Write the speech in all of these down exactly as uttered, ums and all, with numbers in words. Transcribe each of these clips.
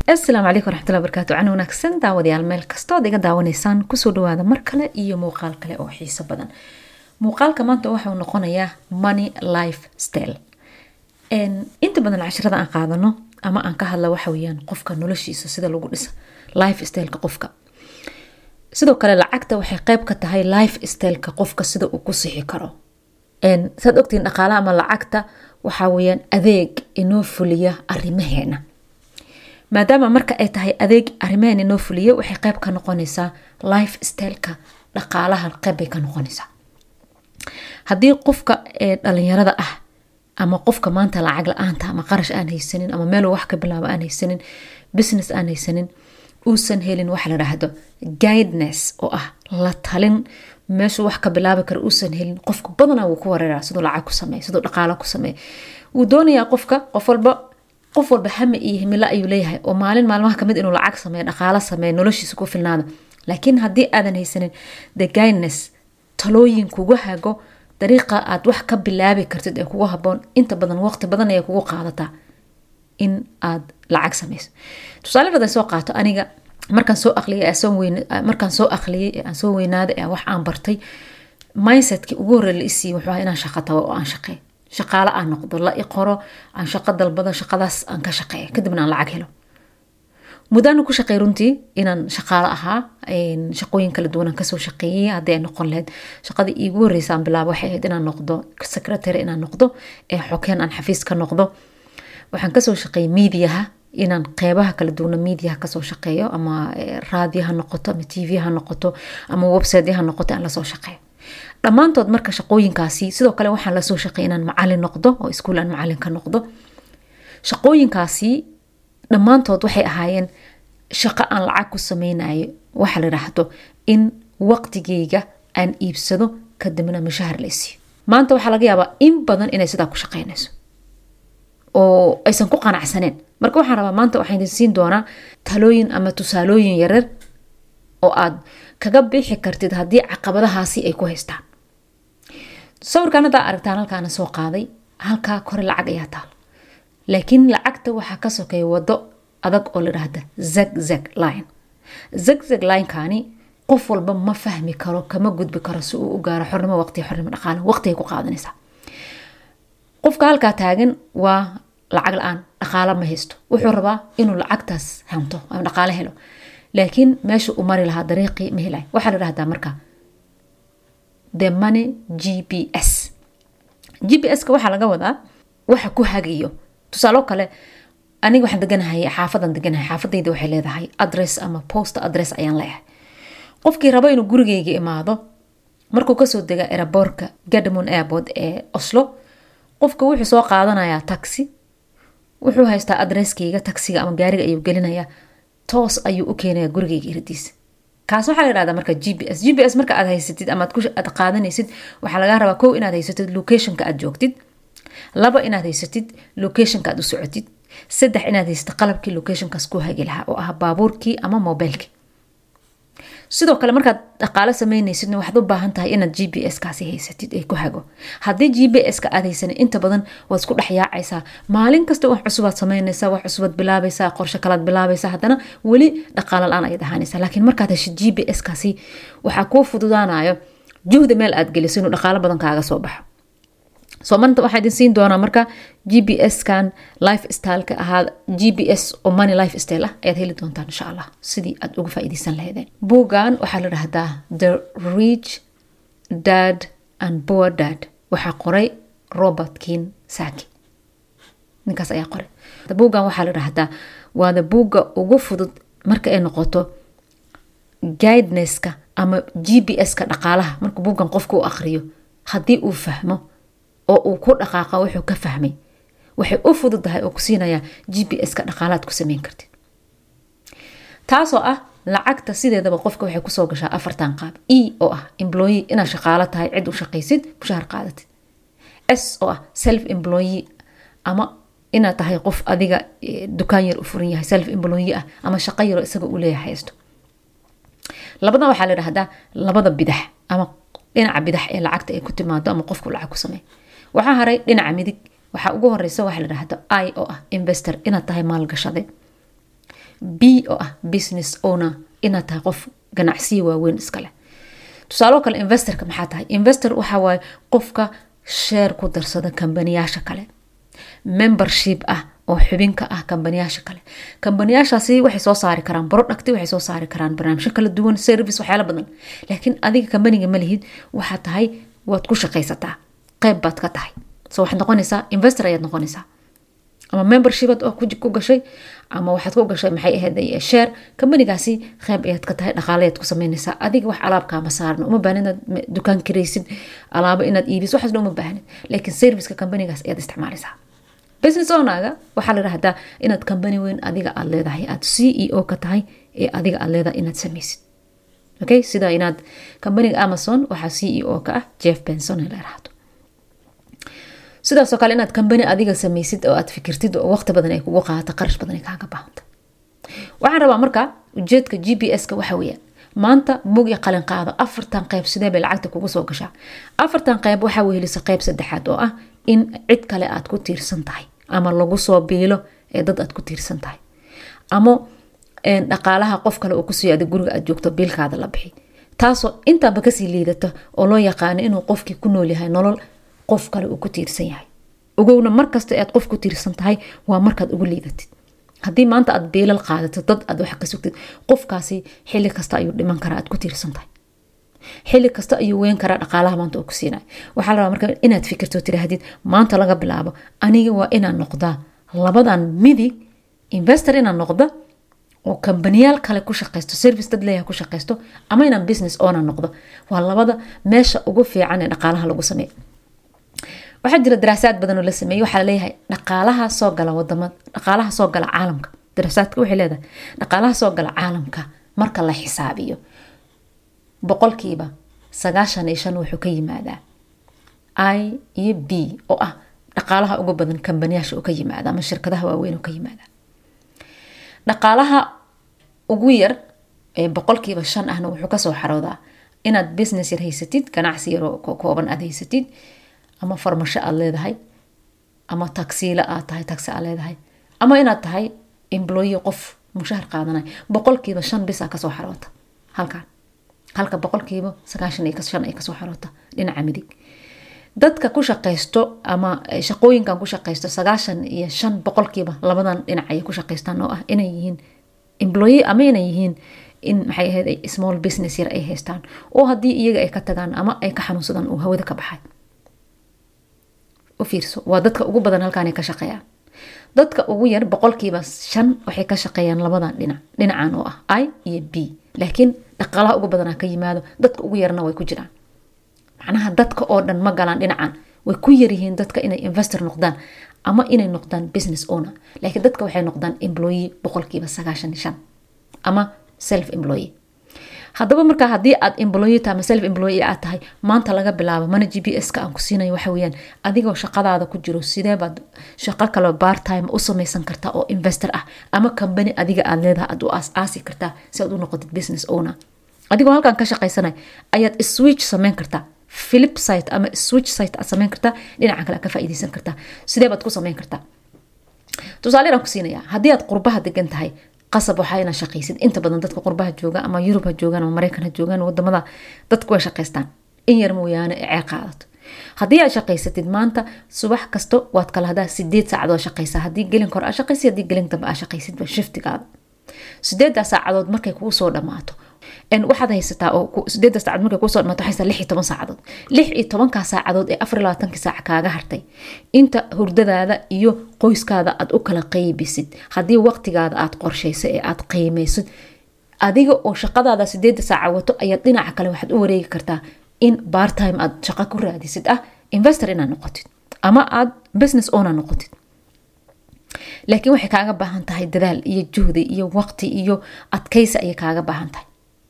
السلام عليكم ورحمة الله وبركاته. عن wanaagsan daawadayaal meel kasta oo iga daawanaysaan kusoo dhawaada mar kale iyo muuqaal kale oo xiiso badan. Muuqaalka maanta waxa uu noqonayaa money lifestyle. En inta badan casharada aan qaadano ama aan ka hadla waxa weeyaan qofka noloshiisa sida lagu dhiso lifestyle-ka qofka. Sidoo kale lacagta waxay qayb ka tahay lifestyle-ka qofka sida uu ku sixi karo. En sad ogtiin dhaqaalaha ama lacagta waxa weeyaan adeeg inoo fuliya arrimaheena. maadaama marka ay tahay adeeg arrimaheena inoo fuliya waxay qayb ka noqonaysaa lifestyle-ka dhaqaalaha qayb ay ka noqonaysaa. haddii qofka ee dhalinyarada ah ama qofka maanta lacag la'aanta ama qarash aan haysanin ama meel wax ka bilaabo aan haysanin business aan haysanin uusan helin wax la raahdo guidance oo ah la talin meesha wax ka bilaabi karo uusan helin qofka badanaa wuu ku wareeraa sidoo lacag ku sameeyo sidoo dhaqaale ku sameeyo uu doonayaa qofka qof walba qof walba hame iyo himilo ayuu leeyahay oo maalin maalmaha kamid inuu lacag sameeyo dhaqaale sameeyo noloshiisa ku filnaado laakiin haddii aadan haysanin the guidance talooyin kugu hago dariiqa aad wax ka bilaabi kartid ee kugu haboon inta badan waqti badan ay kugu qaadataa in aad lacag sameyso. tusaale badan soo qaato aniga markaan soo aqliyay aan soo weyn markaan soo aqliyay aan soo weynaaday wax aan bartay mindset-ki ugu horeeyay la isii wuxuu ahaa inaan shaqo tago oo aan shaqeeyo shaqaale aan noqdo la iqoro aan shaqo dalbado shaqadaas aan ka shaqeeyo kadibna aan lacag helo. mudaan ku shaqeey runtii inaan shaqaale ahaa een shaqooyin kala duwan ka soo shaqeeyay hadii noqon lahayd shaqadii iigu horeysay aan bilaabo waxay ahayd inaan noqdo secretary inaan noqdo ee xogeen aan xafiis ka noqdo. waxaan ka soo shaqeeyay media inaan qeybaha kala duwan media ka soo shaqeeyo ama raadiyaha noqoto ama T V ha noqoto ama website ha noqoto aan la soo shaqeeyo. dhamaantood marka shaqooyinkaasi sidoo kale waxaan la soo shaqeeyay inaan macallin noqdo oo iskuul aan macallin ka noqdo. shaqooyinkaasi dhamaantood waxay ahaayeen shaqo aan lacag ku sameynayo waxa la raahdo in waqtigeyga aan iibsado kadibna mushaar la siiyo. maanta waxa laga yaabaa in badan inay sidaa ku shaqeynayso oo aysan ku qanacsaneen. marka waxaan rabaa maanta waxaan idin siin doonaa talooyin ama tusaalooyin yaryar oo aad kaga bixi kartid haddii caqabadahaasi ay ku haystaan. sawirkan hadda aragtaan halkaan soo qaaday halka kore lacag ayaa taal laakiin lacagta waxa ka sokeeyo wado adag oo la raahdo zigzag line. zigzag line kaani qof walba ma fahmi karo kama gudbi karo si uu u gaaro xornimo waqti xornimo dhaqaale waqti ay ku qaadanaysaa. qofka halka taagan waa lacag la'aan dhaqaale ma haysto wuxuu rabaa inuu lacagtaas hanto ama dhaqaale helo laakiin meesha uu mari lahaa dariiqi ma helay. waxa la raahdaa marka the money G P S. G P S ka waxa laga wadaa waxa ku hagayo. tusaalo kale aniga waxaan deganahay xaafadan deganahay xaafadayda waxay leedahay address ama post address ayaan leeyahay. qofkii rabo inuu gurigeyga imaado markuu ka soo dega airportka Gardermoen Airport ee Oslo qofka wuxuu soo qaadanayaa taxi wuxuu haystaa addresskeyga taxiga ama gaariga ayuu gelinayaa toos ayuu u keenayaa gurigeyga irdiisa. kaas waxa la yiraahdaa marka G P S. G P S marka aad haysatid ama aad ku aad qaadanaysid waxa laga rabaa kow inaad haysatid location-ka aad joogtid, laba inaad haysatid location-ka aad u socotid, saddex inaad haysatid qalabkii location-kaas ku hagi lahaa oo ah baabuurkii ama mobilkii. sidoo kale markaad dhaqaale sameynaysid waxaad u baahan tahay inaad G P S kaasi haysatid ay ku hago. haddii G P S ka aad haysan inta badan waad isku dhaxyaacaysaa maalin kasta wax cusub aad sameynaysaa wax cusub aad bilaabaysaa qorshe kale aad bilaabaysaa haddana wali dhaqaale la'aan ay dhahanaysaa. laakiin markaad heshid G P S kaasi waxa kuu fududaanayo juhdi meel aad geliso inuu dhaqaale badan kaaga soo baxo. soo maanta waxaan idin siin doonaa marka G P S kan lifestyle-ka ahaa G P S oo money lifestyle ah ayaad heli doontaan insha Allah sidii aad uga faa'iideysan lahaydeen. buugan waxaa la raahdaa The Rich Dad and Poor Dad waxa qoray Robert Kiyosaki. ninkaas ayaa qoray. buugan waxaa la raahdaa waa the buuga ugu fudud marka ay noqoto guidance-ka ama G P S-ka dhaqaalaha marka buugan qofku uu akhriyo haddii uu fahmo oo uu ku dhaqaaqa wuxuu ka fahmay waxay u fududahay oo ku siinaya G P S ka dhaqaalaad ku sameyn kartid. taasoo ah lacagta sideedaba qofka waxay ku soo gashaa afartan qaab. E oo ah employee ina shaqaale tahay cid u shaqaysid mushahar qaadatid. S oo ah self employee ama ina tahay qof adiga dukaan yar u furan yahay self employee ah ama shaqo yar isaga u leeyahay haysto. labada waxa la yiraahdaa labada bidax ama dhinaca bidax ee lacagta ay ku timaado ama qofku lacag ku sameeyo. waxa haray dhinaca midig waxa ugu horeysa waxa la yiraahdo I oo ah investor ina tahay maal gashade. B oo ah business owner inaad tahay qof ganacsiga waaweyn iska leh. tusaalo kale investorka maxaa tahay? Investor waxa waaye qofka share ku darsada kambaniyasha kale, membership ah oo xubinka ah kambaniyasha kale. kambaniyashaasi waxay soo saari karaan product, waxay soo saari karaan barnaamijyo kala duwan, service waxyaalo badan, laakiin adiga kambaniga ma lihid, waxa tahay waad ku shaqaysataa, qayb baad ka tahay. so waxaad noqonaysaa investor ayaad noqonaysaa, ama membership oo ku gashay, ama waxaad ku gashay maxay ahayd share, kambanigaasi qayb ayaad ka tahay, dhaqaaleed ku sameynaysaa. adiga wax alaabka ma saarno, uma baahnid inaad dukaan kiraysid, alaabo inaad iibiso, waxaas uma baahnid, laakiin serviceka kambanigaas ayaad isticmaalaysaa. business owner waxa la yiraahdaa inaad kambani weyn adiga aad leedahay, aad C E O ka tahay ee adiga aad leedahay inaad sameysid. okay, sida inaad kambaniga Amazon waxa C E O ka ah Jeff Bezos la yiraahdo. sidaas oo kale inaad kambani adiga sameysid oo aad fikirtid oo waqti badan ay kugu qaadato, qarash badan ay kaaga baahanto. waxaan rabaa marka ujeedka G P S ka waxa weeyaan maanta buug iyo qalin qaado, afartan qayb sidee bay lacagta kugu soo gashaa. afartan qayb waxa wehelisa qayb saddexaad oo ah in cid kale aad ku tiirsan tahay, ama lagu soo biilo ee dad aad ku tiirsan tahay, ama een dhaqaalaha qof kale uu ku sii adag guriga aad joogto biilkaada la bixi, taasoo intaaba ka sii liidato oo loo yaqaan inuu qofkii ku nool yahay nolol qof kale uu ku tiirsan yahay. ogowna markasta aad qof ku tiirsan tahay waa markaad ugu liidatid. haddii maanta aad biilal qaadato, dad aad wax ka sugtid, qofkaasi xilli kasta ayuu dhiman karaa, aad ku tiirsan tahay. xilli kasta ayuu weyn karaa dhaqaalaha maanta uu ku siinay. waxaa la rabaa marka inaad fikirto tiraahdid maanta laga bilaabo aniga waa inaan noqdaa labadan midig, investor inaan noqdo oo kambaniyaal kale ku shaqeysto, service dad leeyahay ku shaqeysto, ama inaan business owner noqdo. waa labada meesha ugu fiican ee dhaqaalaha lagu sameeyo. waxaa jira daraasaad badan oo la sameeyay, waxaa la leeyahay dhaqaalaha soo gala wadamada, dhaqaalaha soo gala caalamka, daraasaadka waxay leedahay dhaqaalaha soo gala caalamka marka la xisaabiyo boqolkiiba sagaashan iyo shan wuxuu ka yimaadaa I iyo B oo ah dhaqaalaha ugu badan kambaniyasha uu ka yimaada, ama shirkadaha waaweyn uu ka yimaada. dhaqaalaha ugu yar ee boqolkiiba shan ahna wuxuu ka soo xaroodaa inaad business yar haysatid, ganacsi yar oo kooban aad haysatid, ama farmasho aad leedahay, ama taksiila aad tahay, taksi aad leedahay, ama inaad tahay employee qof mushahar qaadanay. boqolkiiba shan bisa ka soo xaroota halkan, halka boqolkiiba sagaashan iyo shan ay ka soo xaroota dhinaca midig. dadka ku shaqeysto ama shaqooyinkan ku shaqeysto sagaashan iyo shan boqolkiiba labadan dhinac ay ku shaqeystaan oo ah inay yihiin employee, ama inay yihiin in maxay ahayd small business yar ay haystaan, oo haddii iyaga ay ka tagaan ama ay ka xanuunsadaan uu hawada ka baxay. u fiirso, waa dadka ugu badan halkaan ay ka shaqeeyaan. dadka ugu yar boqolkiiba shan waxay ka shaqeeyaan labadan dhinac, dhinacan oo ah I iyo B, laakiin dhaqaalaha ugu badanaa ka yimaado, dadka ugu yarna way ku jiraan. macnaha dadka oo dhan ma galaan dhinacan, way ku yar yihiin dadka inay investor noqdaan ama inay noqdaan business owner, laakiin dadka waxay noqdaan employee boqolkiiba sagaashan iyo shan, ama self employee. haddaba marka haddii aad employee tahay ama self employee aad tahay, maanta laga bilaabo mana G P S ka aan ku siinayo waxa weeyaan adigoo shaqadaada ku jiro sidee baad shaqo kale part time u samaysan kartaa oo investor ah, ama company adiga aad leedahay aad u aas-aasi kartaa si aad u noqotid business owner. adigoo halkan ka shaqaysanay ayaad switch samayn kartaa, flip site ama switch site aad samayn kartaa, dhinaca kale ka faa'iideysan kartaa. sidee baad ku samayn kartaa? tusaale aan ku siinayaa, haddii aad qurbaha degan tahay qasab waxaa inaad shaqaysid. inta badan dadka qurbaha jooga ama Yurub ha joogaan ama Mareykan ha joogaan, wadamada dadku way shaqaystaan in yar mooyaane ee qaadato. haddii aad shaqaysatid maanta subax kasto waad kala hadaa sideed saacadood shaqaysaa, haddii gelin kor aad shaqaysid, haddii gelin dambe aad shaqaysid ba shiftigaada. sideed saacadood markay kugu soo dhamaato en waxaad haysataa oo sideed saacadood markay kugu soo dhamaato haysataa lix iyo toban saacadood. lix iyo toban ka saacadood ee afar iyo labaatan saac kaaga hartay inta hurdadaada iyo qoyskaada aad u kala qaybisid, haddii waqtigaada aad qorsheyso ee aad qiimeysid, adiga oo shaqadaada sideed saac wato ayaad dhinaca kale waxaad u wareegi kartaa in part time aad shaqo ku raadisid, ah investor inaad noqotid ama aad business owner noqotid. laakiin waxay kaaga baahan tahay dadaal iyo juhdi iyo waqti iyo adkaysi ayay kaaga baahan tahay.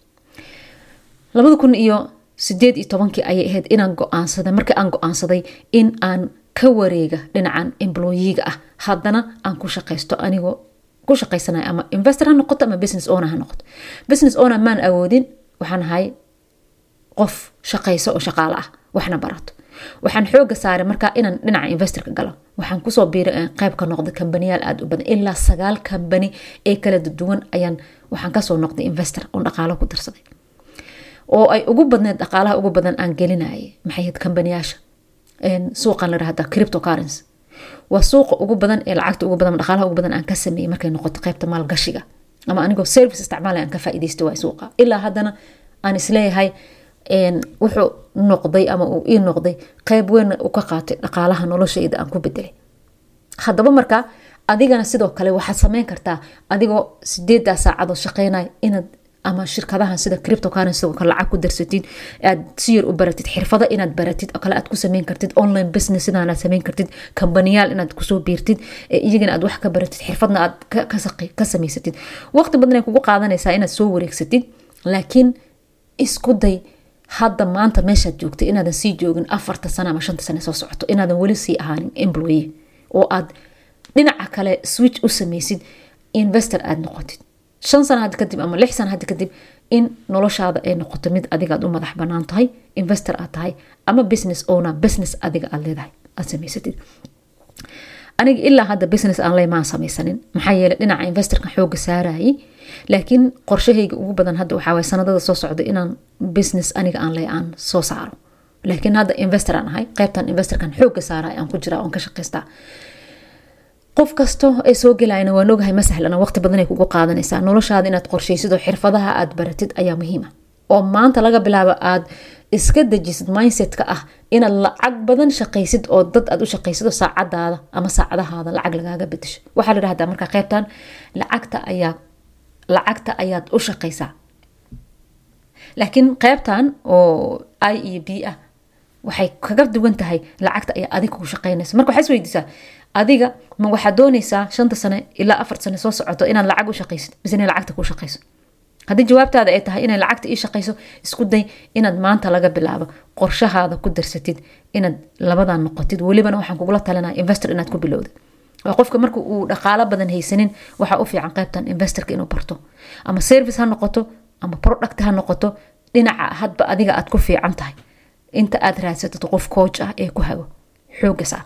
labada kun iyo sideed iyo tobankii ayay ahayd inaan go'aansaday, markii aan go'aansaday in aan ka wareega dhinacan employee-ga ah, haddana aan ku shaqaysto anigoo ku shaqaysanay ama investor ha noqoto ama business owner ha noqoto. business owner maan awoodin, waxaan ahay qof shaqayso oo shaqaale ah, waxna barato. waxaan xooga saaray markaa inaan dhinaca investorka galo waxaan kusoo biiray qayb ka noqday kambaniyaal aad u badan ilaa sagaal kambani ee kala duwan ayaan waxaan kasoo noqday investor oo dhaqaalo ku darsaday oo ay ugu badneed dhaqaalaha ugu badan aan gelinayay maxay ahayd kambaniyaasha suuqan la yiraahdo cryptocurrency waa suuqa ugu badan ee lacagta ugu badan dhaqaalaha ugu badan aan ka sameeyay markay noqoto qaybta maalgashiga ama anigoo service isticmaalay aan ka faa'iideystay waa suuqa ilaa haddana aan isleeyahay een wuxuu noqday ama uu ii noqday qayb weyn u ka qaatay dhaqaalaha noloshayda aan ku bedelay haddaba marka adigana sidoo kale waxaad sameyn kartaa adigoo sideed saacadood shaqeynay inaad ama shirkadahan sida cryptocurrency oo kale lacag ku darsatid aad siyir u baratid xirfado inaad baratid oo kale aad ku sameyn kartid online business inaad sameyn kartid kambaniyaal inaad ku soo biirtid iyagana aad wax ka baratid xirfadna aad ka saqi ka sameysatid waqti badan ay kugu qaadanaysaa inaad soo wareegsatid laakiin isku day hadda maanta meeshaad joogtay inaadan sii joogin afarta sano ama shanta sano soo socoto inaadan weli sii ahaanin employee oo aad dhinaca kale switch u sameysid investor aad noqotid shan sano hadda kadib ama lix sano hadda kadib in noloshaada ay noqoto mid adiga aad u madax banaan tahay investor aad tahay ama business owner business adiga aad leedahay aad sameysatid aniga ilaa hadda business aan leeyahay sameysanin maxaa yeelay dhinaca investorka xooga saarayay laakiin qorshahayga ugu badan hadda waxa way sanadada soo socda inaan business aniga aan leeyahay aan soo saaro laakiin hadda investor aan ahay qaybtan investorkan xooga saaray aan ku jira oo ka shaqeystaa qof kasto ay soo galayna waan ogahay ma sahlana waqti badan ay kugu qaadanaysaa noloshaada inaad qorsheysid oo xirfadaha aad baratid ayaa muhiim ah oo maanta laga bilaabo aad iska dejisid mindset-ka ah inaad lacag badan shaqeysid oo dad aad u shaqeysid oo saacadaada ama saacadahaada lacag lagaaga bedesho waxaa la yiraahdaa marka qaybtan lacagta ayaa lacagta ayaad u shaqeysaa laakiin qaybtan oo I E B ah waxay kaga duwan tahay lacagta ayaa adiga ku shaqeynaysa marka waxaad weydiisaa adiga ma waxaad doonaysaa shanta sano ilaa afar sano soo socoto inaad lacag u shaqeysid mise inaad lacagta ku shaqeyso haddii jawaabtaada ay tahay inaad lacagta ii shaqeyso isku day inaad maanta laga bilaabo qorshahaada ku darsatid inaad labadan noqotid welibana waxaan kugula talinayaa investor inaad ku bilowdid waa qofka marka uu dhaqaalo badan haysanin waxa u fiican qaybtan investorka inuu barto ama service ha noqoto ama product ha noqoto dhinaca hadba adiga aad ku fiican tahay inta aad raadsatid qof coach ah ee ku hago xooga saar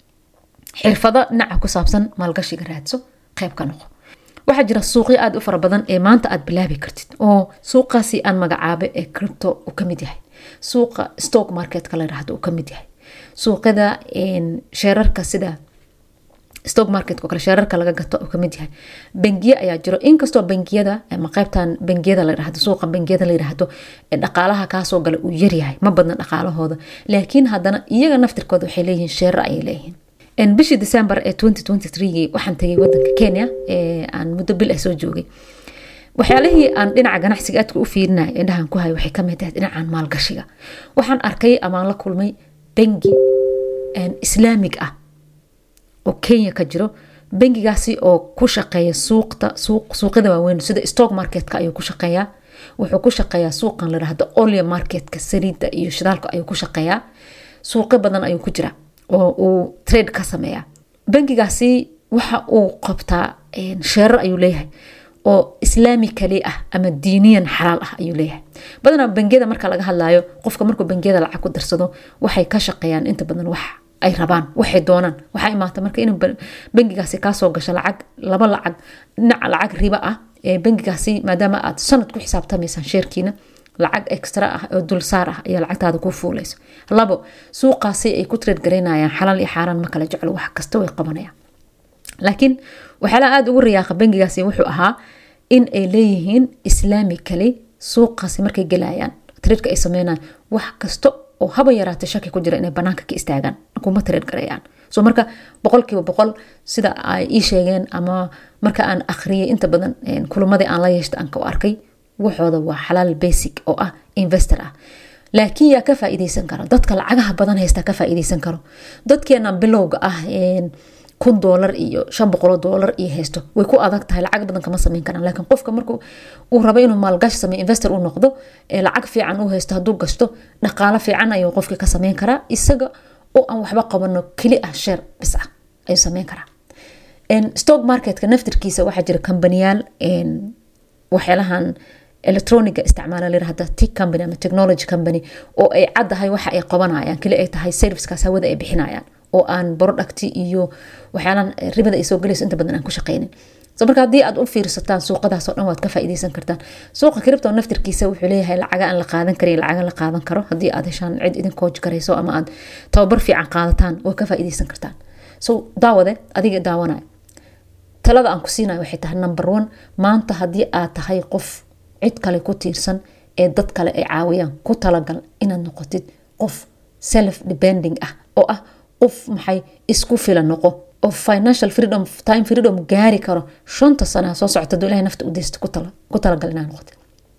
xirfado dhinaca ku saabsan maalgashiga raadso qayb ka noqo waxaa jira suuqyo aad u fara badan ee maanta aad bilaabi kartid oo suuqaasi aan magacaabo ee crypto uu ka mid yahay suuqa stock market-ka la yiraahdo uu ka mid yahay suuqyada shareerka sida stock market-ka kale shareerka laga gato uu ka mid yahay bangiyo ayaa jiro inkastoo bangiyada ama qaybtan bangiyada la yiraahdo suuqa bangiyada la yiraahdo ee dhaqaalaha ka soo gala uu yar yahay ma badna dhaqaalahooda laakiin haddana iyaga naftirkooda waxay leeyihiin shareer ay leeyihiin in bishii December ee twenty twenty-three waxaan tagay wadanka Kenya ee aan muddo bil ah soo joogay waxyaalihii aan dhinaca ganacsiga aadka u fiirinay indhahan ku hay waxay kamid tahay dhinacan maalgashiga waxaan arkay ama la kulmay bangi een islaamig ah oo Kenya ka jiro bangigaasi oo ku shaqeeya suuqta suuq suuqyada waaweyn sida stock market-ka ayuu ku shaqeeyaa wuxuu ku shaqeeyaa suuqan la yiraahdo oil market-ka saliidda iyo shidaalka ayuu ku shaqeeyaa suuqyo badan ayuu ku jira oo uu trade ka sameeyaa bangigaasi waxa uu qabtaa share ayuu leeyahay oo islaami kali ah ama diiniyan xalaal ah ayuu leeyahay badanaa bangiyada marka laga hadlaayo qofka markuu bangiyada lacag ku darsado waxay ka shaqeeyaan inta badan wax ay rabaan waxay doonaan waxa imaata marka inuu bangigaasi ka soo gasho lacag laba lacag dhinaca lacag riba ah ee bangigaasi maadaama aad sanad ku xisaabtamaysan sheerkiina lacag extra ah oo dul saar ah ayaa lacagtaada ku fuulayso labo suuqaasi ay ku trade gareynayaan xalaal iyo xaaraan ma kala jeclo wax kasta way qabanayaan laakiin waxa la aad ugu riyaaqo bangigaasi wuxuu ahaa in ay leeyihiin islamically suuqaasi markay galayaan trade ka ay sameeyaan wax kasta oo haba yaraatay shaki ku jira inay banaanka ka istaagaan kuma trade gareeyaan soo marka boqolkiiba boqol sida ay ii sheegeen ama marka aan akhriyay inta badan kulumadii aan la yeeshtay aan ka arkay waxooda waa xalaal basic oo ah investor ah laakiin yaa ka faa'iideysan karo dadka lacagaha badan haysta ka faa'iideysan karo dadkeena bilowga ah een kun dollar iyo shan boqol dollar iyo haysto way ku adag tahay lacag badan kama sameyn karaan laakiin qofka markuu uu rabo inuu maalgashi sameeyo investor uu noqdo ee lacag fiican uu haysto haduu gasto dhaqaale fiican ayuu qofka ka sameyn karaa isaga oo aan waxba qabano kali ah share bis ah ay sameyn karaa in stock market ka naftirkiisa waxa jira kambaniyaal in waxyaalahan electronic isticmaala leeyahay tech company ama technology company oo ay cadahay waxa ay qabanayaan kale ay tahay service-kaas hawada ay bixinayaan oo aan product iyo waxyaalan ribada ay soo galayso inta badan aan ku shaqeynin so marka hadii aad u fiirsataan suuqadaas oo dhan waad ka faa'iideysan kartaan suuqa crypto naftirkiisa wuxuu leeyahay lacag aan la qaadan karin lacag la qaadan karo hadii aad heshaan cid idin coach gareyso ama aad tababar fiican qaadataan oo ka faa'iideysan kartaan so daawade adiga daawanay talada aan ku siinayo waxay tahay number one maanta hadii aad tahay qof cid kale ku tiirsan ee dad kale ay caawiyaan ku talagal inaad noqotid qof self depending ah oo ah qof maxay isku filan noqo of financial freedom time freedom gaari karo shanta sano soo socota dawladda nafta u deesto ku tala ku talagal inaan noqoto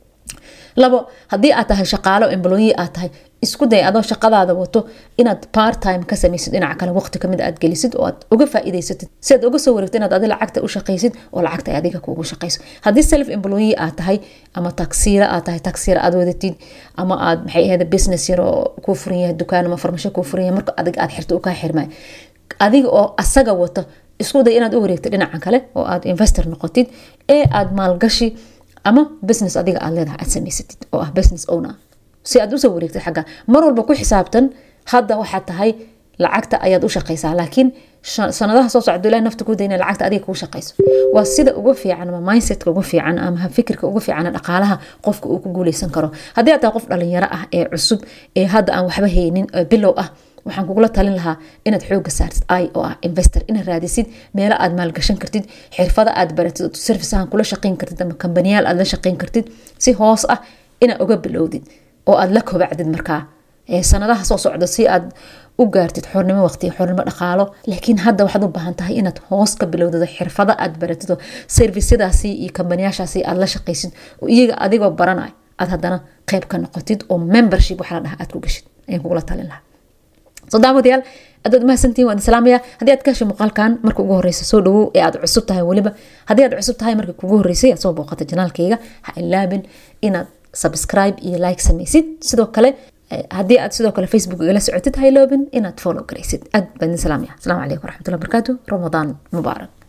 labo hadii aad tahay shaqaale employee aad tahay isku day adoo shaqadaada wato inaad part time ka samaysid dhinaca kale waqti kamid aad gelisid oo aad uga faa'iideysatid si aad uga soo wareegtid inaad adiga lacagta u shaqeysid oo lacagta ay adiga kuugu shaqeyso hadii self employee aad tahay ama taksiira aad tahay taksiira aad wadatid ama aad maxay ahayd business yar oo ku furan yahay dukaan ama farmasho ku furan yahay marka adiga aad xirto u ka xirmay adiga oo asaga wato isku day inaad u wareegtid dhinaca kale oo aad investor noqotid ee aad maalgashi ama business adiga aad leedahay aad samaysatid oo ah business owner si aad u soo wareegtid xaga mar walba ku xisaabtan hadda waxa tahay lacagta ayaad u shaqeysaa laakiin sanadaha soo socda ilaa nafta ku deena lacagta adiga ku shaqeyso waa sida ugu fiican ama mindset ugu fiican ama fikirka ugu fiican dhaqaalaha qofka uu ku guuleysan karo hadii aad tahay qof dhalinyaro ah ee cusub ee hadda aan waxba haynin bilow ah waxaan kugula talin lahaa inaad xoog saartid ay oo ah investor inaad raadisid meel aad maal gashan kartid xirfada aad baratid oo service-ahan kula shaqeyn kartid ama company-yaal aad la shaqeyn kartid si hoos ah ina uga bilowdid oo aad la kobacdid markaa ee sanadaha soo socda si aad u gaartid xornimo waqti xornimo dhaqaalo laakiin hadda waxaad u baahan tahay inaad hoos ka bilowdid xirfada aad baratid oo service-yadaasi iyo company-yaashaasi aad la shaqeysid oo iyaga adigoo baranay aad hadana qayb ka noqotid oo membership waxa la dhahaa aad ku gashid ayaan kugula talin lahaa so daawadayaal aad ma santiin waan salaamaya hadii aad ka hesho muuqaalkan marka ugu horeyso soo dhawow ee aad cusub tahay waliba hadii aad cusub tahay marka ugu horeysay aad soo booqato channelkayga ha ilaabin inaad subscribe iyo like samaysid sidoo kale hadii aad sidoo kale Facebook igala socotid ha ilaabin inaad follow gareysid aad baan salaamaya assalamu alaykum waraxmatullahi wabarakatuh ramadan mubaarak